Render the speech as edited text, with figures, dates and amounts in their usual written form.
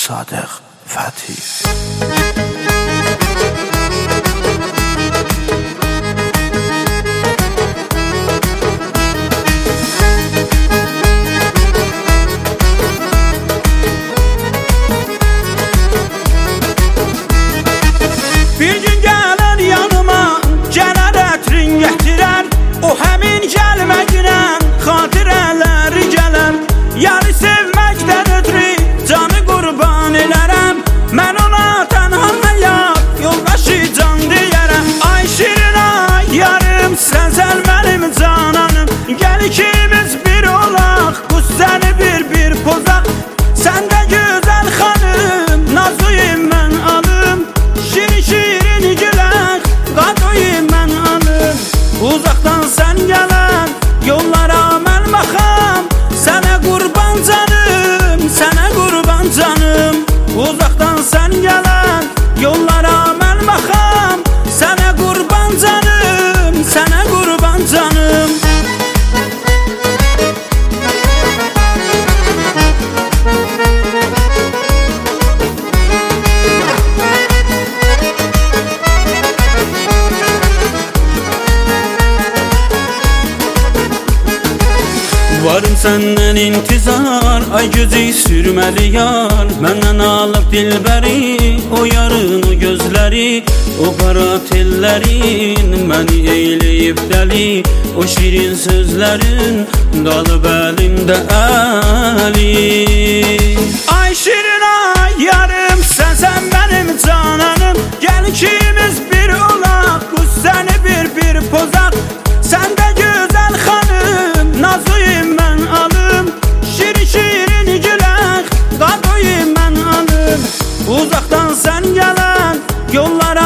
Sadıq Fətih. Bir gün gələr yanıma, gələr ətrin gətirər. O həmin gəlməklə xatirələri gələr. Yarı sevməkdən ötürü canı qurban elərəm. Mən ona tənhayam, yoldaşı can deyərəm. Ay şirin ay yarım, sənsən mənim cananım. Gəl ikimiz bir olaq, qus səni bir pozaq. Sən də gözəl xanım, nazıyım mən alım. Şirin gülək, qadoyum mən alım. Uzaqdan sən gələn yollara mən baxam. Sənə qurban canım, sənə qurban canım. Uzaqdan sən gələn yollara mən baxam. Sənə qurban canım, sənə qurban canım. Varım səndən intizar, ay gözü sürməli yar. Məndən alıb dilbəri, o yarın o gözləri. O qara tellərin məni eyləyib dəli. O şirin sözlərin qalıb əlində əli. Ay şirin ay yarım, sənsən mənim cananım. Gəl ikimiz bir olaq, qus səni bir pozaq. Sən də gözəl xanım, nazıyım mən alım. Şirin gülək, qadoyum mən alım. Uzaqdan sən gələn yollara